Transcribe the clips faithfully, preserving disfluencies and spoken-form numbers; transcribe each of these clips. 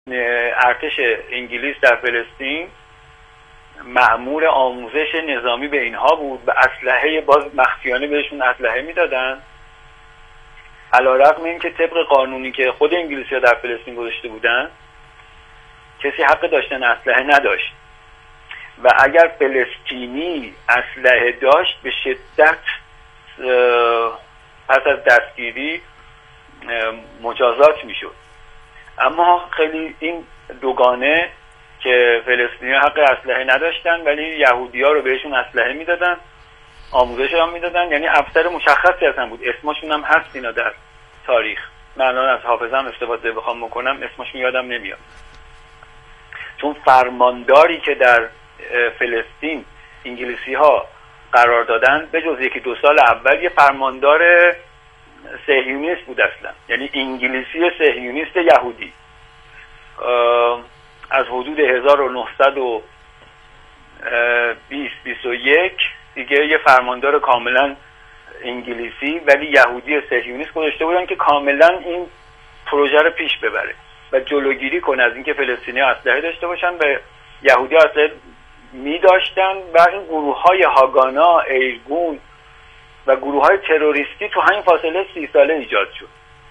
ارتش انگلیس در فلسطین مأمور آموزش نظامی به اینها بود و اسلحه باز مخفیانه بهشون اسلحه میدادن، علیرغم اینکه طبق قانونی که خود انگلیسی‌ها در فلسطین گذاشته بودن کسی حق داشتن اسلحه نداشت و اگر فلسطینی اسلحه داشت به شدت پس از دستگیری مجازات میشد. اما خیلی این دوگانه که فلسطینی حق اسلحه نداشتن ولی یهودی‌ها رو بهشون اسلحه میدادن، آموزش هم میدادن، یعنی افسر مشخصی هستن بود، اسمشون هم هست اینا در تاریخ. من الان از حافظم استفاده بخوام بکنم اسمشون یادم نمیاد، چون فرمانداری که در فلسطین انگلیسی ها قرار دادن به جز یکی دو سال اول یه فرماندار صهیونیست بود اصلا، یعنی انگلیسی صهیونیست یهودی. از حدود هزار و نهصد و بیست بیست و یک دیگه یه فرماندار کاملا انگلیسی ولی یهودی صهیونیست گذاشته بودن که کاملا این پروژه رو پیش ببره و جلوگیری کنه از اینکه فلسطینی‌ها اسلحه داشته باشن و یهودی‌ها اسلحه می داشتن و این گروه‌های هاگانا، ایرگون و گروه‌های تروریستی تو همین فاصله سی ساله ایجاد شد.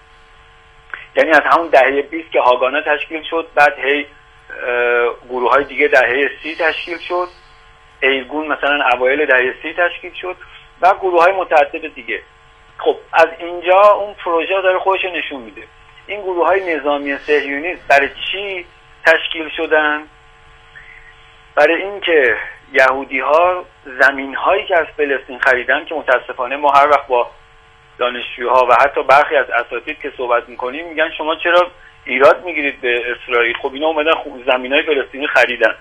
یعنی از همون دهه بیست که هاگانا تشکیل شد، بعد هی گروه‌های دیگه دهه سی تشکیل شد، ایرگون مثلا اوایل دهه سی تشکیل شد و گروه‌های متعدد دیگه. خب از اینجا اون پروژه داره خودش نشون میده. این گروه‌های نظامی صهیونیست برای چی تشکیل شدن؟ برای اینکه یهودی‌ها زمین‌هایی که از فلسطین خریدن که متاسفانه ما هر وقت با دانشجوها و حتی برخی از اساتید که صحبت می‌کنیم میگن شما چرا ایراد میگیرید به اسرائیل؟ خب اینا اومدن زمین‌های فلسطینی خریدن،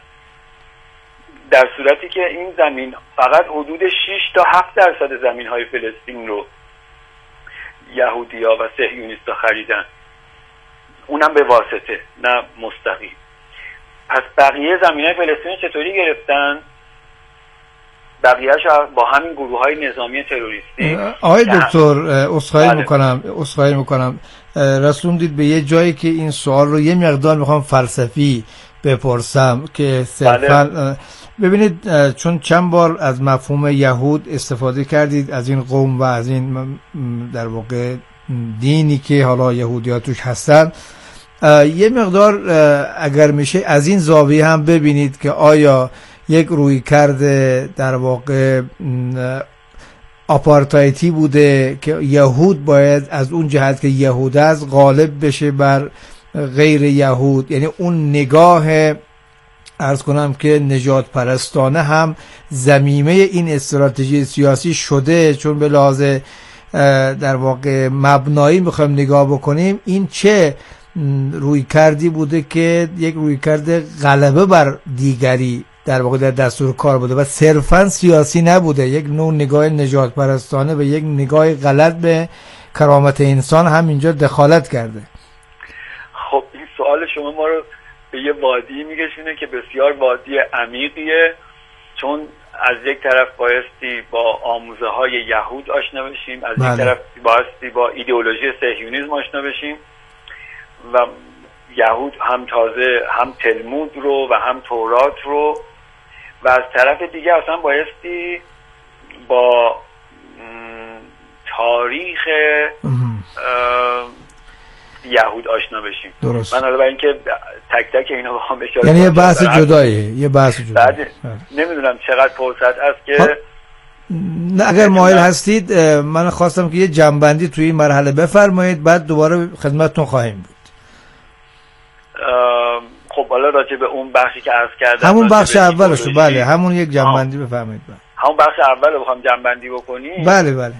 در صورتی که این زمین فقط حدود شش تا هفت درصد زمین‌های فلسطین رو یهودی‌ها و صهیونیست‌ها خریدن، اونم به واسطه نه مستقیم. پس بقیه زمین‌های فلسطین چطوری گرفتن؟ بقیه‌اش با همین گروه‌های نظامی تروریستی. آقای دکتر عذرخواهی می‌کنم عذرخواهی می‌کنم رسوندید به یه جایی که این سوال رو یه مقدار می‌خوام فلسفی بپرسم که صرفاً بله. ببینید چون چند بار از مفهوم یهود استفاده کردید، از این قوم و از این در واقع دینی که حالا یهودی‌ها توش هستن، یه مقدار اگر میشه از این زاویه هم ببینید که آیا یک روی کرده در واقع آپارتایتی بوده که یهود باید از اون جهت که یهود است غالب بشه بر غیر یهود، یعنی اون نگاه عرض کنم که نجات پرستانه هم زمینه این استراتژی سیاسی شده، چون به لحاظ در واقع مبنایی میخوایم نگاه بکنیم این چه روی کردی بوده که یک روی کرده غلبه بر دیگری در واقع در دستور کار بوده و صرفا سیاسی نبوده، یک نوع نگاه نجات پرستانه و یک نگاه غلط به کرامت انسان هم اینجا دخالت کرده. خب این سوال شما ما رو به یه وادی میکشونه که بسیار وادی عمیقیه، چون از یک طرف بایستی با آموزه های یهود آشنا بشیم، از بله. یک طرف بایستی با ایدئولوژی صهیونیسم آشنا بشیم و یهود هم تازه هم تلمود رو و هم تورات رو، و از طرف دیگه اصلا بایستی با تاریخ یهود آشنا بشیم. درست. من حالا برای اینکه تک تک اینا بخوام اشاره یعنی یه بحث جداییه یه بحث جداییه نمیدونم چقدر فرصت است که ها... نه اگر مایل هستید من خواستم که یه جنبندی توی این مرحله بفرمایید بعد دوباره خدمتتون خواهیم بود. خب حالا راجع به اون بخشی که عرض کردم همون بخش اولش بله همون یک جنبندی بفرمایید. همون بخش اول رو بخوام جنبندی بکنیم. بله بله.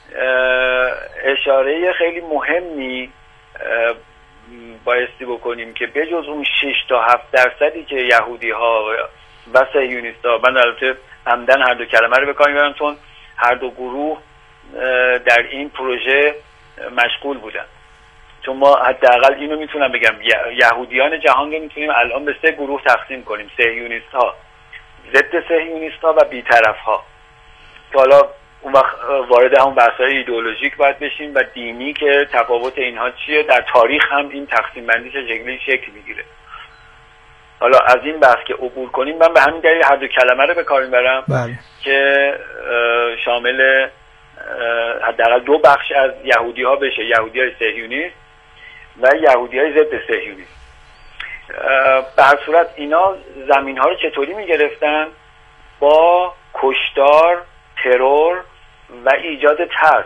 اشاره خیلی مهمی بایستی بکنیم که بجز اون شش تا هفت درصدی که یهودی ها و صهیونیست ها، من البته عمدن هر دو کلمه رو به کار میبرم چون هر دو گروه در این پروژه مشغول بودن، چون ما حداقل اینو میتونم بگم یهودیان جهان رو میتونیم الان به سه گروه تقسیم کنیم: صهیونیست ها، ضد صهیونیست ها و بی‌طرف ها. که حالا اون وقت وارد همون بحث‌های ایدئولوژیک باید بشیم و دینی که تفاوت اینها چیه، در تاریخ هم این تقسیم بندی چه شکلی شکل میگیره. حالا از این بحث که عبور کنیم، من به همین دلیل هر دو کلمه رو به کار میبرم که شامل حداقل دو بخش از یهودی ها بشه، یهودی های صهیونیست و یهودی های ضد صهیونیست. به هر صورت اینا زمین ها رو چطوری میگرفتن؟ با کشتار، ترور و ایجاد ترس،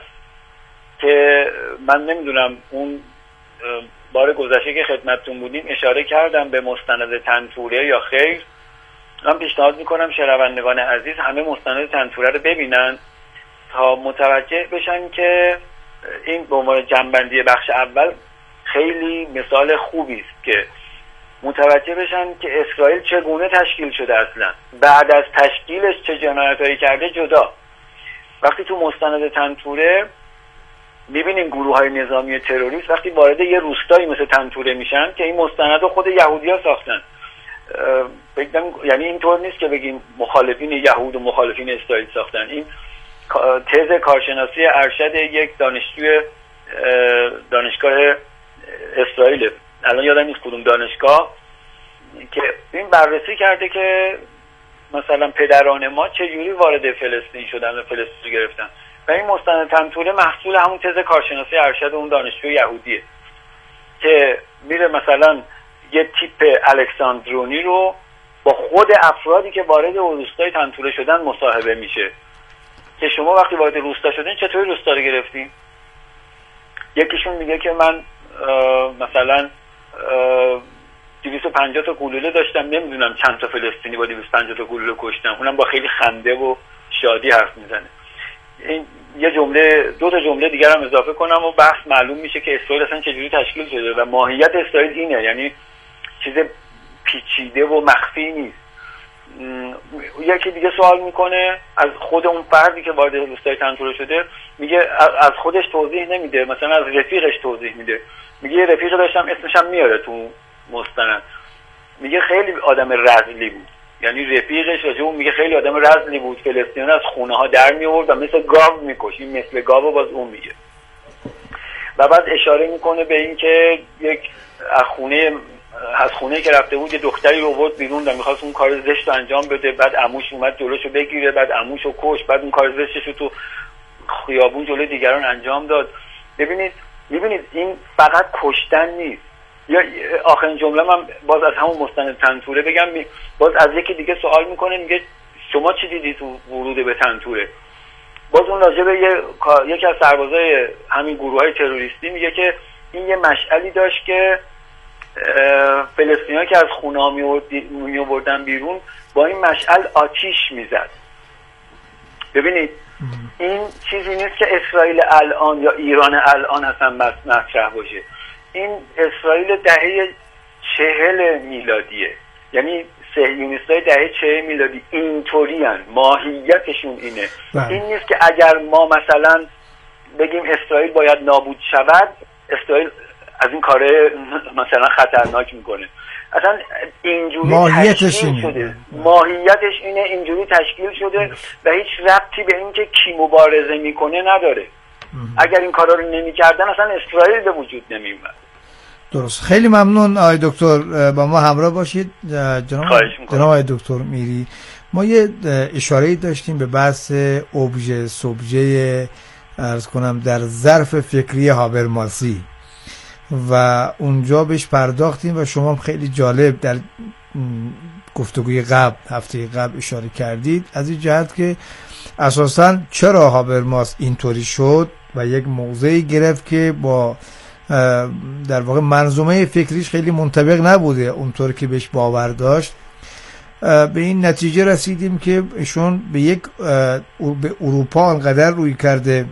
که من نمیدونم اون بار گذشته که خدمتتون بودیم اشاره کردم به مستند طنطوره یا خیر. من پیشنهاد میکنم شنوندگان عزیز همه مستند طنطوره رو ببینن تا متوجه بشن که این به عنوان جنبندی بخش اول خیلی مثال خوبی است که متوجه بشن که اسرائیل چگونه تشکیل شده، اصلا بعد از تشکیلش چه جنایتایی کرده جدا. وقتی تو مستند طنطوره میبینیم گروه های نظامی تروریست وقتی وارد یه روستایی مثل طنطوره میشن، که این مستند رو خود یهودی ها ساختن، بگم یعنی اینطور نیست که بگیم مخالفین یهود و مخالفین اسرائیل ساختن، این تز کارشناسی ارشد یک دانشجوی دانشگاه اسرائیل، الان یادم نیست کدوم دانشگاه، که این بررسی کرده که مثلا پدران ما چجوری وارد فلسطین شدن و فلسطین گرفتن، و این مستند طنطوره محصول همون تز کارشناسی ارشد اون دانشجوی یهودیه که میره مثلا یه تیپ الکساندرونی رو با خود افرادی که وارد روستای طنطوره شدن مصاحبه میشه که شما وقتی وارد روستا شدین چطوری روستا رو گرفتین. یکیشون میگه که من مثلا دویست و پنجاه تا گلوله داشتم، نمیدونم چند تا فلسطینی با دویست و پنجاه تا گلوله کشتم، اونم با خیلی خنده و شادی حرف میزنه. این یه جمله دو تا جمله دیگر هم اضافه کنم و بحث معلوم میشه که اسرائیل اصلا چجوری تشکیل شده و ماهیت اسرائیل اینه، یعنی چیز پیچیده و مخفی نیست. یکی دیگه سوال میکنه از خود اون فردی که وارد روستای طنطوره شده، میگه از خودش توضیح نمیده، مثلا از رفیقش توضیح میده، میگه یه رفیق داشتم اسمش هم میاره تو مستند، میگه خیلی آدم رذلی بود، یعنی رفیقش راجع اون میگه خیلی آدم رذلی بود، فلسطینیان از خونه ها در می آورد و مثل گاو میکشید، این مثل گاو باز اون میگه. و بعد اشاره میکنه به این که یک از خونه از خونه که رفته بود یه دختری رو آورد بیرون و میخواست اون کار زشت رو انجام بده، بعد عموش اومد جلوشو بگیره، بعد عموشو کش، بعد اون کار زشتش رو تو خیابون جلوی دیگران انجام داد. ببینید میبینید این فقط کشتن نیست. یا آخرین جمله من باز از همون مستند طنطوره بگم، باز از یکی دیگه سوال میکنه، میگه شما چی دیدی تو ورود به طنطوره؟ باز اون راجع به یه یکی از سربازای همین گروه‌های تروریستی میگه که این یه مشعلی داشت که فلسطینی‌ها که از خونه‌ها می‌آوردن بیرون با این مشعل آتیش میزد. ببینید این چیزی نیست که اسرائیل الان یا ایران الان اصلا مطرح باشه، این اسرائیل دهه چهل میلادیه، یعنی صهیونیستای دهه چهل میلادی اینطوری هن، ماهیتشون اینه. بله. این نیست که اگر ما مثلا بگیم اسرائیل باید نابود شود، اسرائیل از این کاره مثلا خطرناک میکنه، اصلا اینجوری ماهیتش اینه. شده ماهیتش اینه، اینجوری تشکیل شده و هیچ ربطی به این که کی مبارزه میکنه نداره. اگر این کارا رو نمیکردن اصلا اسرائیل به وجود نمیومد. درست. خیلی ممنون آقای دکتر، با ما همراه باشید. جناب جناب آقای دکتر میری، ما یه اشاره‌ای داشتیم به بحث ابژه سوبژه عرض کنم در ظرف فکری هابرماسی و اونجا بهش پرداختیم و شما خیلی جالب در گفتگوی قبل هفته قبل اشاره کردید از این جهت که اساساً چرا هابرماس اینطوری شد و یک موضعی گرفت که با در واقع منظومه فکریش خیلی منطبق نبوده اونطور که بهش باور داشت. به این نتیجه رسیدیم که ایشون به یک به اروپا انقدر روی کرده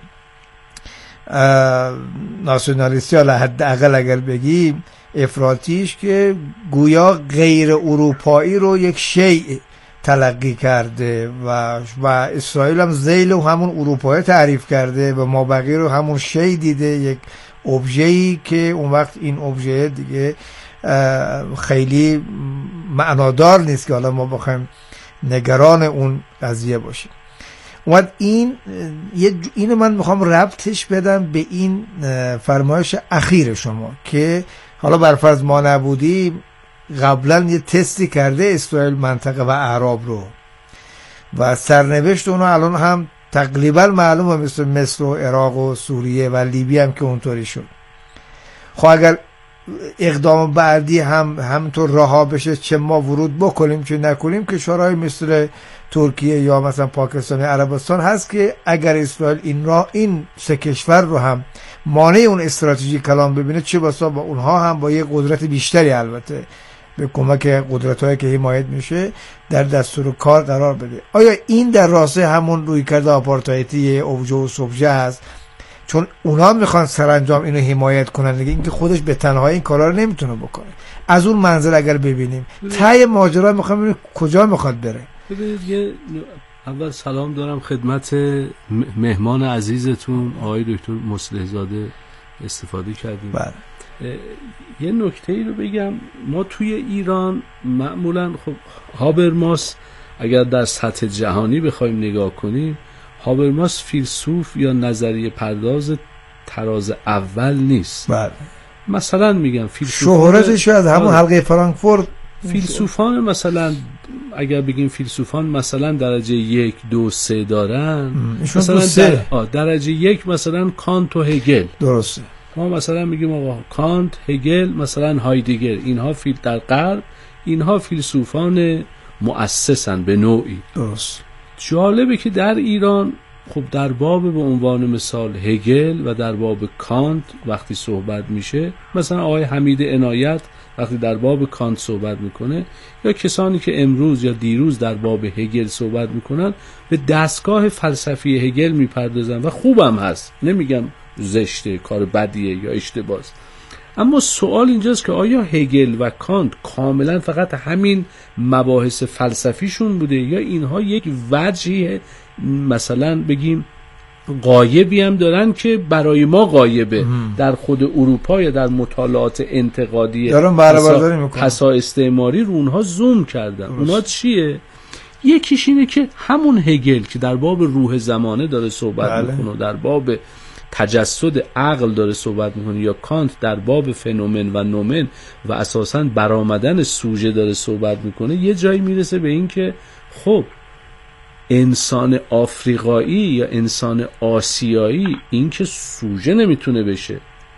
ناسیونالیستی، حالا حداقل اگر بگیم افراطیش، که گویا غیر اروپایی رو یک شیء تلقی کرده و و اسرائیل هم ذیل و همون اروپایی تعریف کرده و ما بقیه رو همون شیء دیده، یک ابژه‌ای که اون وقت این ابژه دیگه خیلی معنادار نیست که حالا ما بخوایم نگران اون قضیه باشیم. اومد این اینو من میخوام ربطش بدم به این فرمایش اخیر شما که حالا برفرض ما نبودیم قبلا یه تستی کرده اسرائیل منطقه و اعراب رو و سرنوشت اونو الان هم تقریبا معلومه، مثل مصر و عراق و سوریه و لیبی هم که اونطوری شد. خب اگر اقدام بعدی هم همینطور رها بشه، چه ما ورود بکنیم چه نکنیم، کشورهای مثل ترکیه یا مثلا پاکستان، عربستان هست که اگر اسرائیل این را این سه کشور رو هم مانع اون استراتژی کلام ببینه، چه بسا با اونها هم با یه قدرت بیشتری البته به کمک قدرت‌هایی که حمایت میشه در دستور کار قرار بده. آیا این در راسته همون رویکرد آپارتایدی اوج و سوبژه است؟ چون اونا میخوان سرانجام اینو حمایت کنن دیگه، اینکه خودش به تنهایی این کارا رو نمیتونه بکنه. از اون منظر اگر ببینیم ته ماجرا میخوام ببینیم کجا میخواد بره. ببینید یه اول سلام دارم خدمت مهمان عزیزتون آقای دکتر مصلح زاده، استفاده کردیم. بله. یه نکته ای رو بگم، ما توی ایران معمولا خب هابرماس اگر در سطح جهانی بخوایم نگاه کنیم، هابرماس فیلسوف یا نظریه پرداز تراز اول نیست. بله. مثلا میگم فیلسوفان شهرتش از همون حلقه فرانکفورت، فیلسوفان مثلا اگر بگیم فیلسوفان مثلا درجه یک دو سه دارن، مثلا در... آه درجه یک مثلا کانت و هگل، درسته. ما مثلا میگیم آقا کانت، هگل، مثلا هایدگر، اینها فیل در غرب اینها فیلسوفان مؤسسن به نوعی. درست. جالبه که در ایران خب در باب به عنوان مثال هگل و در باب کانت وقتی صحبت میشه، مثلا آقای حمید عنایت وقتی در باب کانت صحبت میکنه، یا کسانی که امروز یا دیروز در باب هگل صحبت میکنن، به دستگاه فلسفی هگل میپردازن و خوبم هست، نمیگم زشته، کار بدیه یا اشتباهه. اما سوال اینجاست که آیا هگل و کانت کاملا فقط همین مباحث فلسفیشون بوده، یا اینها یک وجهی مثلا بگیم غایبی هم دارن که برای ما غایبه مم. در خود اروپا یا در مطالعات انتقادی پسا استعماری رو اونها زوم کردن. اونها چیه؟ یکیش اینه که همون هگل که در باب روح زمانه داره صحبت بله. میکنه، در باب تجسد عقل داره صحبت میکنه، یا کانت در باب فنومن و نومن و اساساً برآمدن سوژه داره صحبت میکنه، یه جایی میرسه به این که خب انسان آفریقایی یا انسان آسیایی این که سوژه نمیتونه بشه.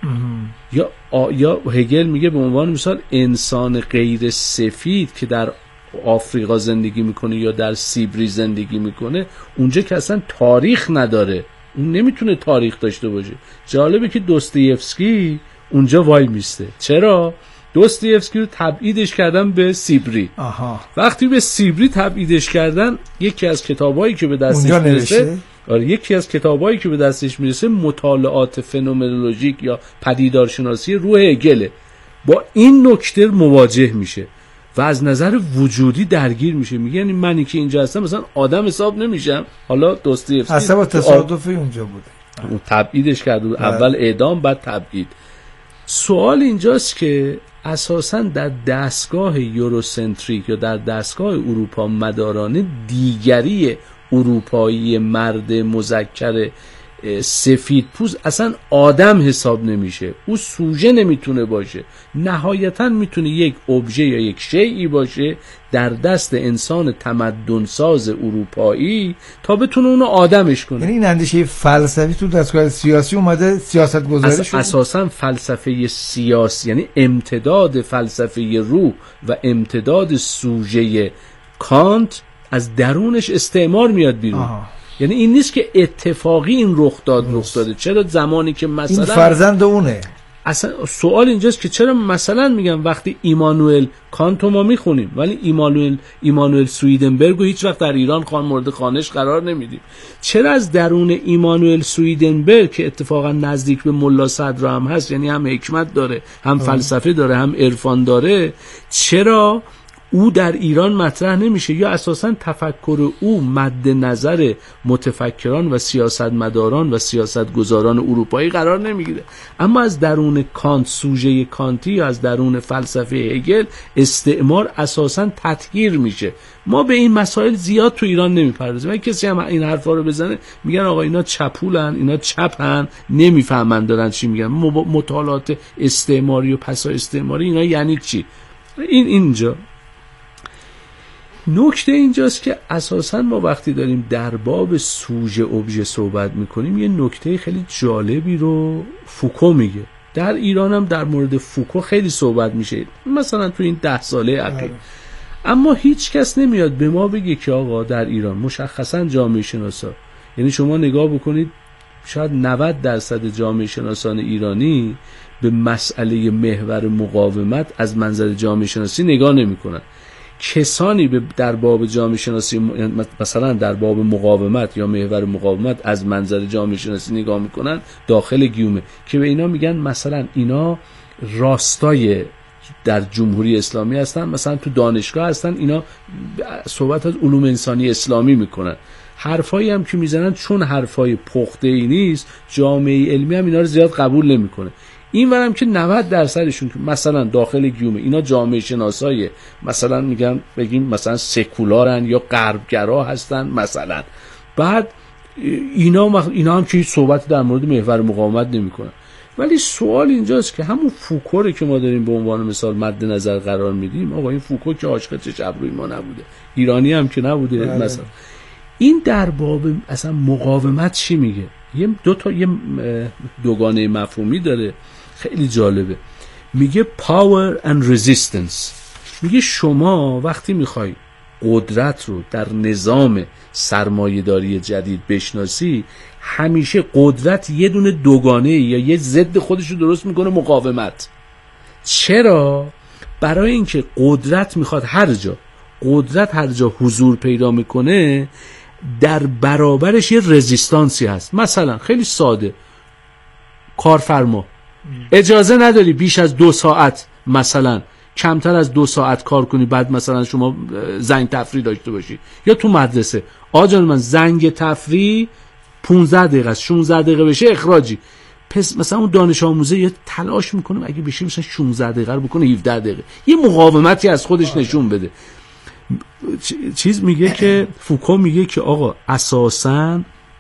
یا آ... یا هگل میگه به عنوان مثال انسان غیر سفید که در آفریقا زندگی میکنه یا در سیبری زندگی میکنه، اونجا که اصلا تاریخ نداره، اون نمیتونه تاریخ داشته باشه. جالبه که دوستویفسکی اونجا وای میسته. چرا؟ دوستویفسکی رو تبعیدش کردن به سیبری. آها. وقتی به سیبری تبعیدش کردن، یکی از کتابایی که به دستش میرسه، آره یکی از کتابایی که به دستش میرسه مطالعات فنومنولوژیک یا پدیدارشناسی روح هگل، با این نکته مواجه میشه و از نظر وجودی درگیر میشه. میگه یعنی منی که اینجا هستم مثلا آدم حساب نمیشم. حالا دوستویفسکی اصلا با تصادفی اونجا بوده، اون تبعیدش کرده، اول اعدام بعد تبعید. سوال اینجاست که اساساً در دستگاه یوروسنتریک یا در دستگاه اروپا مدارانه، دیگری اروپایی مرد مذکر سفید پوست اصلا آدم حساب نمیشه، او سوژه نمیتونه باشه، نهایتاً میتونه یک ابژه یا یک شیئی باشه در دست انسان تمدن ساز اروپایی تا بتونه اونو آدمش کنه. یعنی این اندیشه فلسفی تو دستگاه سیاسی اومده سیاست گذاری شد. اساساً فلسفه سیاسی یعنی امتداد فلسفه روح و امتداد سوژه کانت از درونش استعمار میاد بیرون. آها. یعنی این نیست که اتفاقی این رخ داد رخ داده. چرا زمانی که مثلا این فرزند اونه، اصلا سوال اینجاست که چرا مثلا میگم وقتی ایمانوئل کانتو ما میخونیم ولی ایمانوئل ایمانوئل سویدنبرگ رو هیچ وقت در ایران خان مورد خوانش قرار نمیدیم؟ چرا از درون ایمانوئل سویدنبرگ که اتفاقا نزدیک به ملا صدر هم هست، یعنی هم حکمت داره هم آه. فلسفه داره هم عرفان داره، چرا او در ایران مطرح نمیشه؟ یا اساساً تفکر او مد نظر متفکران و سیاستمداران و سیاستگزاران اروپایی قرار نمیگیره؟ اما از درون کانت، سوژه کانتی، یا از درون فلسفه هگل استعمار اساساً تطهیر میشه. ما به این مسائل زیاد تو ایران نمیپردازیم. اگه کسی هم این حرفا رو بزنه میگن آقا اینا چپولن، اینا چپن، نمیفهمن دارن چی میگن. مطالعات استعماری و پسا استعماری اینا یعنی چی؟ این اینجا نکته اینجاست که اساساً ما وقتی داریم در باب سوژه ابژه صحبت میکنیم یه نکته خیلی جالبی رو فوکو میگه. در ایران هم در مورد فوکو خیلی صحبت میشه، مثلا تو این ده ساله اخیر، اما هیچ کس نمیاد به ما بگه که آقا در ایران مشخصاً جامعه شناسا، یعنی شما نگاه بکنید شاید نود درصد جامعه شناسان ایرانی به مسئله محور مقاومت از منظر جامعه شناسی نگاه نمیکنن. کسانی به در باب جامعه شناسی مثلا در باب مقاومت یا محور مقاومت از منظر جامعه شناسی نگاه میکنن داخل گیومه که به اینا میگن مثلا اینا راستای در جمهوری اسلامی هستن، مثلا تو دانشگاه هستن، اینا صحبت از علوم انسانی اسلامی میکنن. حرفایی هم که میزنن چون حرفای پخته ای نیست، جامعه علمی هم اینا رو زیاد قبول نمیکنه. این ورم که نود درصدشون که مثلا داخل گیومه اینا جامعه شناسای مثلا میگن بگیم مثلا سکولارن یا غربگرا هستن مثلا، بعد اینا اینا هم که صحبت در مورد محور مقاومت نمیکنن. ولی سوال اینجاست که همون فوکو که ما داریم به عنوان مثال مد نظر قرار میدیم، آقا این فوکو که عاشق چش ابروی ما نبوده، ایرانی هم که نبوده بله. مثلا این در باب اصلا مقاومت چی میگه؟ یه دو تا یه دوگانه مفهومی داره خیلی جالبه. میگه power and resistance. میگه شما وقتی میخوای قدرت رو در نظام سرمایه‌داری جدید بشناسی، همیشه قدرت یه دونه دوگانه یا یه ضد خودش رو درست میکنه، مقاومت. چرا؟ برای اینکه قدرت میخواد هر جا قدرت هر جا حضور پیدا میکنه در برابرش یه رزیستانسی هست. مثلا خیلی ساده، کارفرما اجازه نداری بیش از دو ساعت مثلا کمتر از دو ساعت کار کنی، بعد مثلا شما زنگ تفریح داشته باشی. یا تو مدرسه آجان من زنگ تفریح پانزده دقیقه است، شانزده دقیقه بشه اخراجی. پس مثلا اون دانش آموزه یه تلاش میکنه اگه بشه مثلا شانزده دقیقه رو بکنه هفده دقیقه، یه مقاومتی از خودش نشون بده. چیز میگه که فوکو میگه که آقا اساساً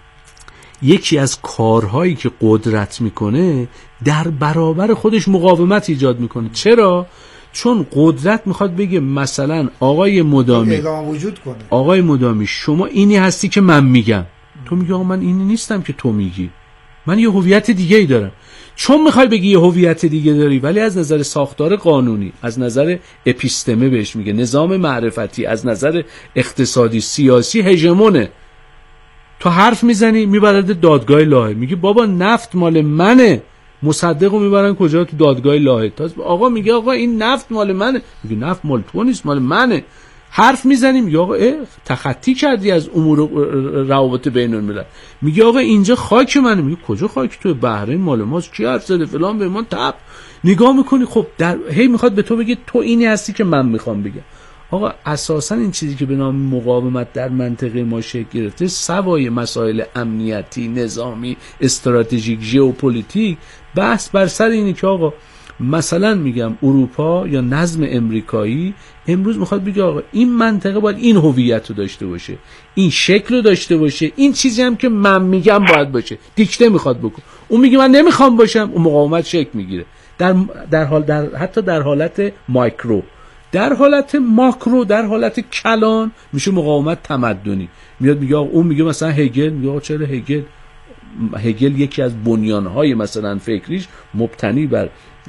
یکی از کارهایی که قدرت میکنه در برابر خودش مقاومت ایجاد میکنه. چرا؟ چون قدرت میخواد بگه مثلا آقای مدامی وجود کنه. آقای مدامی شما اینی هستی که من میگم، تو میگی آقا من اینی نیستم که تو میگی، من یه هویت دیگه ای دارم. چون میخوای بگی یه هویت دیگه داری، ولی از نظر ساختار قانونی، از نظر اپیستمه بهش میگه نظام معرفتی، از نظر اقتصادی سیاسی هژمونه. تو حرف میزنی میبرد دادگاه لاهه، میگی بابا نفت مال منه، مصدقو میبرن کجا؟ تو دادگاه لاهه. تاز آقا میگه آقا این نفت مال منه، میگه نفت مال تو نیست مال منه. حرف میزنی میگه آقا تخطی کردی از امور روابط بین الملل. میگه آقا اینجا خاک منه، میگه کجا خاک تو؟ بحرین مال ماست، کی حرف زده فلان به من تپ. نگاه میکنی خب در هی میخواد به تو بگه تو اینی هستی که من میخوام بگم. آقا اساسا این چیزی که به نام مقاومت در منطقه ما شکل گرفته، سوای مسائل امنیتی، نظامی، استراتژیک، ژئوپلیتیک، بحث بر سر اینه که آقا مثلا میگم اروپا یا نظم امریکایی امروز میخواد بگه آقا این منطقه باید این هویت رو داشته باشه، این شکل رو داشته باشه، این چیزی هم که من میگم باید باشه. دیکته میخواد بکن، اون میگه من نمیخوام باشم، اون مقاومت شکل میگیره. در در حال در حتی در حالت مایکرو، در حالت ماکرو، در حالت کلان میشه مقاومت تمدنی. میاد میگه اون میگه مثلا هگل، میگه آقا چرا هگل هگل یکی از بنیانهای مثلا فکریش مبتنی بر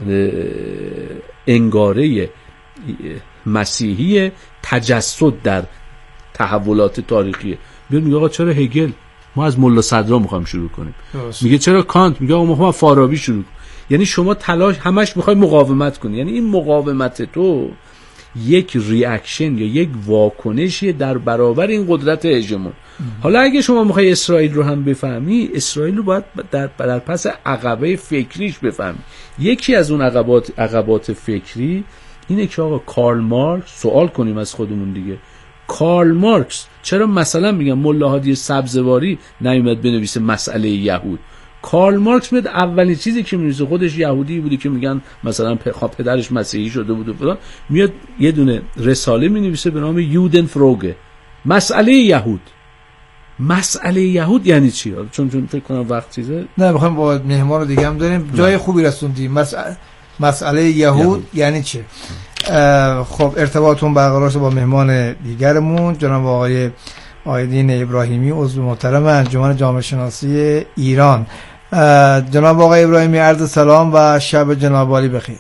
انگاره مسیحی تجسد در تحولات تاریخیه. میاد میگه آقا چرا هگل؟ ما از ملا صدرا میخوایم شروع کنیم. میگه چرا کانت؟ میگه آقا ما میخوایم فارابی شروع کنیم. یعنی شما تلاش همش میخوای مقاومت کنی. یعنی این مقاومت تو یک ریاکشن یا یک واکنشی در برابر این قدرت هژمون. حالا اگه شما میخوای اسرائیل رو هم بفهمی، اسرائیل رو باید در, در پس عقبه فکریش بفهمی. یکی از اون عقبات عقبات فکری اینه که آقا کارل مارکس، سوال کنیم از خودمون دیگه، کارل مارکس چرا مثلا میگم ملا هادی سبزواری نمیاد بنویسه مسئله یهود؟ کارل مارکس میاد اولین چیزی که می‌نویسه، خودش یهودی بودی که میگن مثلا پدرش مسیحی شده بود و فلان، میاد یه دونه رساله می‌نویسه به نام یودن فروگه، مسئله یهود. مسئله یهود یعنی چی؟ چون چون فکر کنم وقت چیزه نه، می‌خوایم با مهمان دیگه هم داریم، جای خوبی رسوندیم. مسئله مسئله یهود, یهود. یعنی چه؟ خب ارتباطون برقرار شد با مهمان دیگرمون جناب آقای آیدین ابراهیمی، عضو محترم انجمن جامعه شناسی ایران. جناب آقای ابراهیمی عرض سلام و شب جناب عالی بخیر.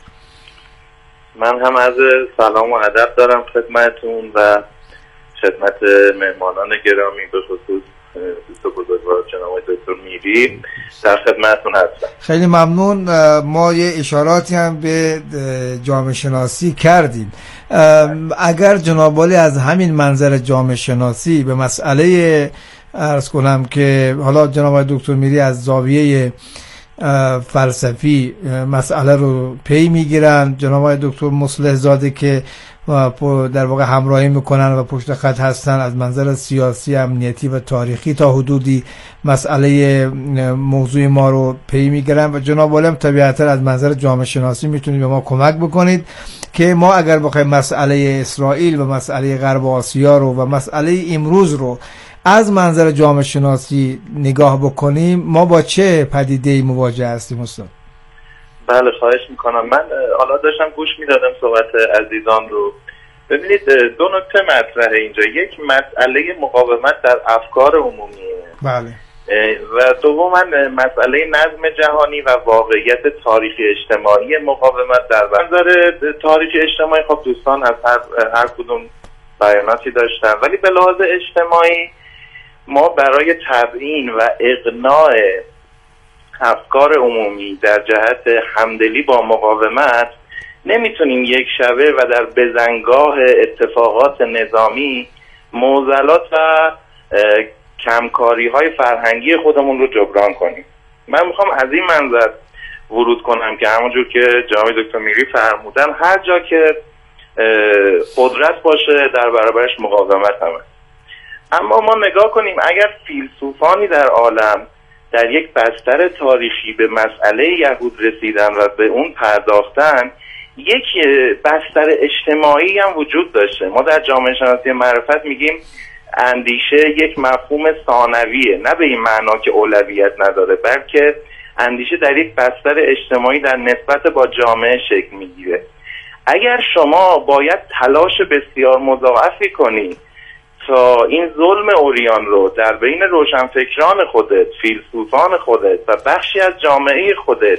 من هم عرض سلام و ادب دارم خدمتتون و خدمت مهمانان گرامی، به خصوص دوست بزرگوار جناب دکتر میری در خدمتتون هستم. خیلی ممنون. ما یه اشاراتی هم به جامعه شناسی کردیم. اگر جناب عالی از همین منظر جامعه شناسی به مسئله عرض کنم که حالا جناب دکتر میری از زاویه فلسفی مسئله رو پی میگیرن، جناب دکتر مصلح زاده که در واقع همراهی میکنن و پشت خط هستن از منظر سیاسی، امنیتی و تاریخی تا حدودی مسئله موضوع ما رو پی میگیرن و جناب عالی هم طبیعتا از منظر جامعه شناسی میتونید به ما کمک بکنید که ما اگر بخوایم مسئله اسرائیل و مسئله غرب آسیا رو و مسئله امروز رو از منظر جامعه شناسی نگاه بکنیم، ما با چه پدیده‌ای مواجه هستیم استاد؟ بله خواهش میکنم. من حالا داشتم گوش میدادم صحبت عزیزان رو. ببینید دو نکته مطرحه اینجا. یک، مسئله مقاومت در افکار عمومیه. بله. و دوما مسئله نظم جهانی و واقعیت تاریخی اجتماعی مقاومت در منظر تاریخی اجتماعی. خب دوستان از هر, هر کدوم بیاناتی داشتن، ولی به لحاظ اجتماعی ما برای تبیین و اقناع افکار عمومی در جهت همدلی با مقاومت نمیتونیم یک شبه و در بزنگاه اتفاقات نظامی معضلات و کمکاری های فرهنگی خودمون رو جبران کنیم. من میخوام از این منظر ورود کنم که همونجور که جناب دکتر میری فرمودن، هر جا که قدرت باشه در برابرش مقاومت هم هست. اما ما نگاه کنیم اگر فیلسوفانی در عالم در یک بستر تاریخی به مسئله یهود رسیدن و به اون پرداختن، یک بستر اجتماعی هم وجود داشته. ما در جامعه شناسی معرفت میگیم اندیشه یک مفهوم ثانویه، نه به این معنا که اولویت نداره، بلکه اندیشه در یک بستر اجتماعی در نسبت با جامعه شکل میگیره. اگر شما باید تلاش بسیار مضاعفی کنی تا این ظلم اوریان رو در بین روشنفکران خودت، فیلسوفان خودت و بخشی از جامعه خودت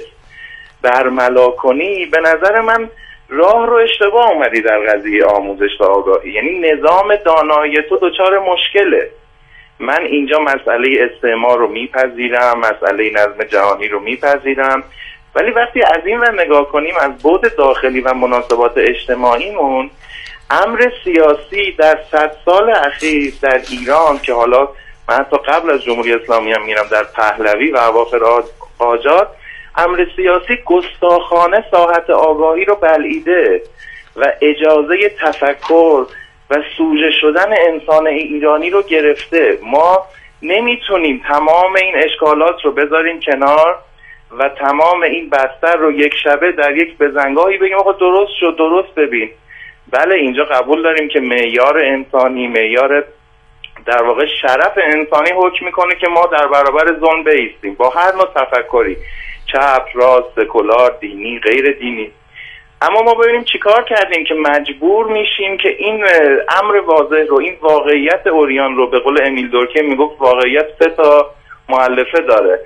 برملا کنی، به نظر من راه رو اشتباه اومدی در قضیه آموزش و آگاهی. یعنی نظام دانایی تو دچار مشکله. من اینجا مسئله استعمار رو میپذیرم، مسئله نظم جهانی رو میپذیرم، ولی وقتی از این ور نگاه کنیم از بعد داخلی و مناسبات اجتماعیمون، امر سیاسی در صد سال اخیر در ایران که حالا من حتی قبل از جمهوری اسلامی هم میرم در پهلوی و اواخر قاجار، امر سیاسی گستاخانه ساحت آگاهی رو بلعیده و اجازه تفکر و سوژه شدن انسان ایرانی رو گرفته. ما نمیتونیم تمام این اشکالات رو بذاریم کنار و تمام این بستر رو یک شبه در یک بزنگاهی بگیم آقا درست شد، درست ببین. بله اینجا قبول داریم که معیار انسانی، معیار در واقع شرف انسانی حکم میکنه که ما در برابر ظلم بایستیم با هر نوع تفکری، چپ، راست، سکولار، دینی، غیر دینی. اما ما ببینیم چیکار کردیم که مجبور میشیم که این امر واضح رو، این واقعیت اوریان رو، به قول امیل دورکه میگفت واقعیت سه تا مؤلفه داره: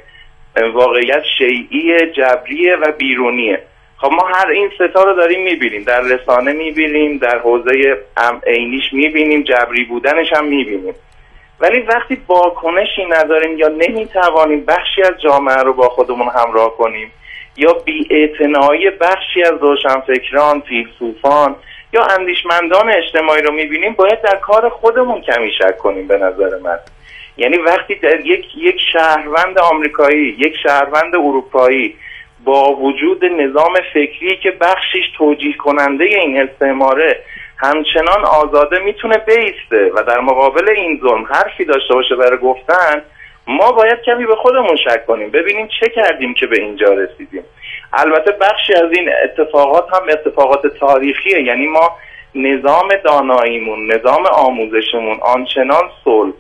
واقعیت شیعی، جبریه و بیرونیه. خب ما هر این ستا رو داریم میبینیم، در رسانه میبینیم، در حوزه عینیش میبینیم، جبری بودنش هم میبینیم. ولی وقتی واکنشی نداریم یا نمیتوانیم بخشی از جامعه رو با خودمون همراه کنیم یا بی‌اعتنایی بخشی از روشنفکران، فیلسوفان یا اندیشمندان اجتماعی رو میبینیم، باید در کار خودمون کمی شک کنیم به نظر من. یعنی وقتی در یک یک شهروند آمریکایی، یک شهروند اروپایی با وجود نظام فکری که بخشیش توجیه کننده این استعماره همچنان آزاده میتونه بیسته و در مقابل این ظلم حرفی داشته باشه برای گفتن، ما باید کمی به خودمون شک کنیم، ببینیم چه کردیم که به اینجا رسیدیم. البته بخشی از این اتفاقات هم اتفاقات تاریخیه، یعنی ما نظام داناییمون، نظام آموزشمون آنچنان صلح،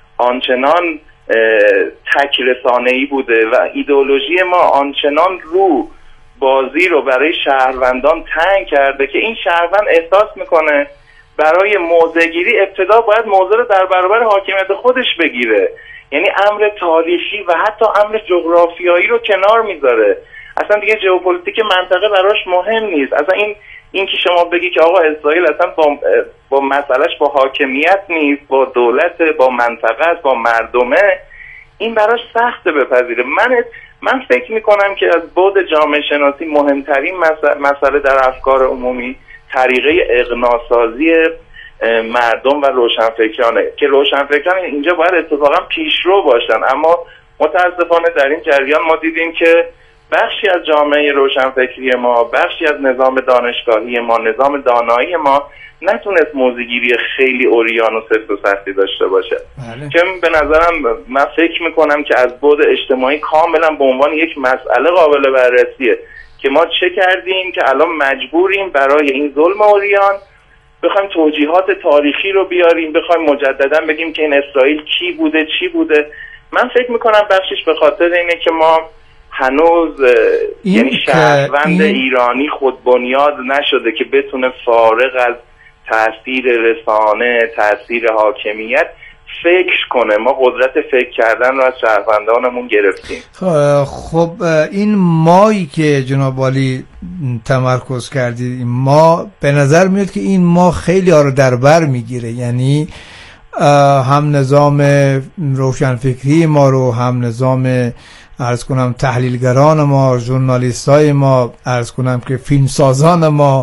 آنچنان تک رسانه‌ای بوده و ایدئولوژی ما آنچنان رو بازی رو برای شهروندان تنگ کرده که این شهروند احساس میکنه برای موضع‌گیری ابتدا باید موضع رو در برابر حاکمیت خودش بگیره، یعنی امر تاریخی و حتی امر جغرافیایی رو کنار میذاره، اصلا دیگه ژئوپلیتیک منطقه براش مهم نیست. اصلا این این که شما بگی که آقا اسرائیل اصلا با با مسئلهش با حاکمیت نیست، با دولت، با منطقه است، با مردمه، این براش سخته بپذیره. من من فکر میکنم که از بعد جامعه شناسی مهمترین مسئله در افکار عمومی طریقه اقناع‌سازی مردم و روشنفکرانه که روشنفکران اینجا باید اتفاقا پیشرو باشن، اما متاسفانه در این جریان ما دیدیم که بخشی از جامعه روشنفکری ما، بخشی از نظام دانشگاهی ما، نظام دانایی ما نتونست موضع‌گیری خیلی عریان و سفت و سختی داشته باشه. بله. که به نظرم من فکر میکنم که از بعد اجتماعی کاملا به عنوان یک مسئله قابل بررسیه که ما چه کردیم که الان مجبوریم برای این ظلم عریان بخوایم توجیهات تاریخی رو بیاریم، بخوایم مجددا بگیم که این اسرائیل کی بوده چی بوده. من فکر میکنم بخشش به خاطر اینه که ما هنوز یعنی شهروند این... ایرانی خود بنیاد نشده که بتونه فارغ از تأثیر رسانه، تأثیر حاکمیت فکر کنه. ما قدرت فکر کردن رو از شهروندانمون گرفتیم. خب این مایی که جناب عالی تمرکز کردید، ما به نظر میاد که این ما خیلی ها رو در بر میگیره، یعنی هم نظام روشنفکری ما رو، هم نظام عرض کنم تحلیلگران ما، ژورنالیستای ما، عرض کنم که فیلمسازان ما،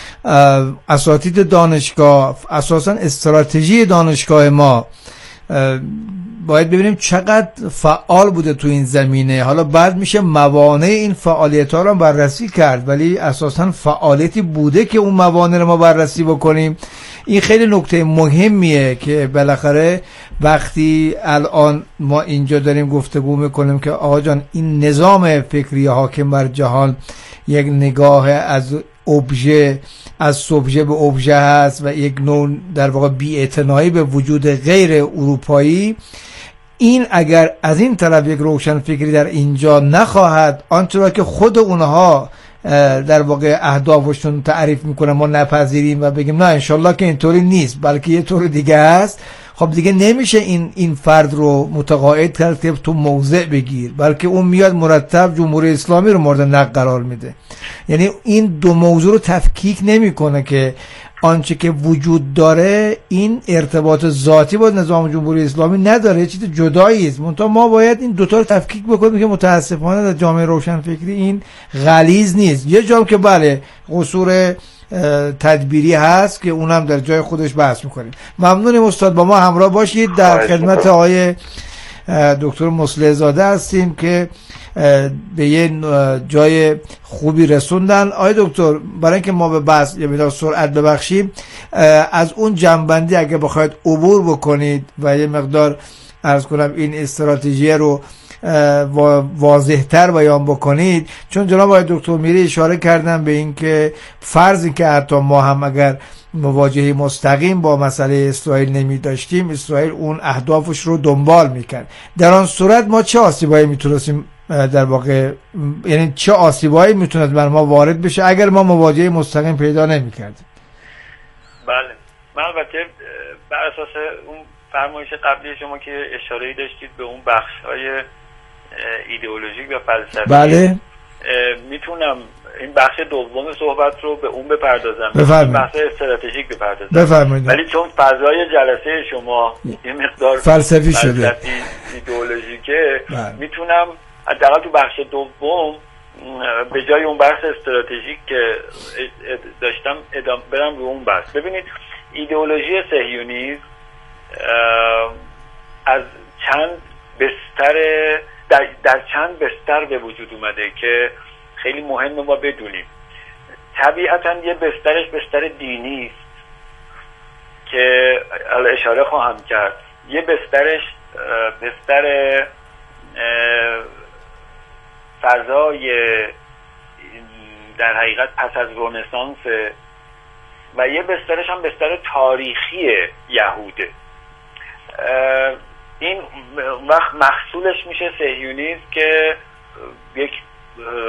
اساتید دانشگاه، اساسا استراتژی دانشگاه ما باید ببینیم چقدر فعال بوده تو این زمینه. حالا بعد میشه موانع این فعالیت ها رو بررسی کرد، ولی اساسا فعالیتی بوده که اون موانع رو ما بررسی بکنیم. این خیلی نکته مهمیه که بالاخره وقتی الان ما اینجا داریم گفتگو میکنیم که آقا جان این نظام فکری حاکم بر جهان یک نگاه از ابژه از سوبژه به ابژه هست و یک نوع در واقع بی‌اعتنایی به وجود غیر اروپایی، این اگر از این طرف یک روشن فکری در اینجا نخواهد آنچه که خود اونها در واقع اهدافشون تعریف میکنن ما نپذیریم و بگیم نه انشالله که اینطوری نیست بلکه یه طور دیگه است، خب دیگه نمیشه این این فرد رو متقاعد کرد که تو موضع بگیر، بلکه اون میاد مرتب جمهوری اسلامی رو مورد نقد قرار میده. یعنی این دو موضوع رو تفکیک نمیکنه که آنچه که وجود داره این ارتباط ذاتی با نظام جمهوری اسلامی نداره، چیز جدایی است. منتها ما باید این دو تا رو تفکیک بکنیم که متاسفانه در جامعه روشنفکری این غلیظ نیست. یه جام که بله قصور تدبیری هست که اونم در جای خودش بحث میکنیم. ممنونیم استاد با ما همراه باشید. در خدمت آقای دکتر مصلح زاده هستیم که به یه جای خوبی رسوندن. آقای دکتر برای اینکه ما به بحث یه مقدار سرعت ببخشیم، از اون جنبندی اگه بخواید عبور بکنید و یه مقدار عرض کنم این استراتژی رو واضح‌تر بیان بکنید، چون جناب آقای دکتر میری اشاره کردن به این که فرضی که حتی ما هم اگر مواجهه مستقیم با مسئله اسرائیل نمی داشتیم، اسرائیل اون اهدافش رو دنبال میکرد. در آن صورت ما چه آسیبایی میتونستیم در واقع، یعنی چه آسیبایی میتوند بر ما وارد بشه اگر ما مواجهه مستقیم پیدا نمیکردیم؟ بله، من البته بر اساس اون فرمایش قبلی شما که اشاره‌ای داشتید به اون بخش‌های ایدئولوژیک و فلسفی، بله میتونم این بخش دوم صحبت رو به اون بپردازم، بفرمایید. بخش استراتژیک بپردازم، بفرمایید. ولی چون فضای جلسه شما یه مقدار فلسفی شده، ایدئولوژیکه، میتونم حداقل تو بخش دوم به جای اون بحث استراتژیک که داشتم ادامه برم رو اون بحث. ببینید ایدئولوژی صهیونیسم از چند بستر در, در چند بستر به وجود اومده که خیلی مهمه ما بدونیم. طبیعتا یه بسترش بستر دینی است که اشاره خواهم کرد، یه بسترش بستر فضای در حقیقت پس از رنسانس و یه بسترش هم بستر تاریخی یهوده. این وقت محصولش میشه صهیونیسم که یک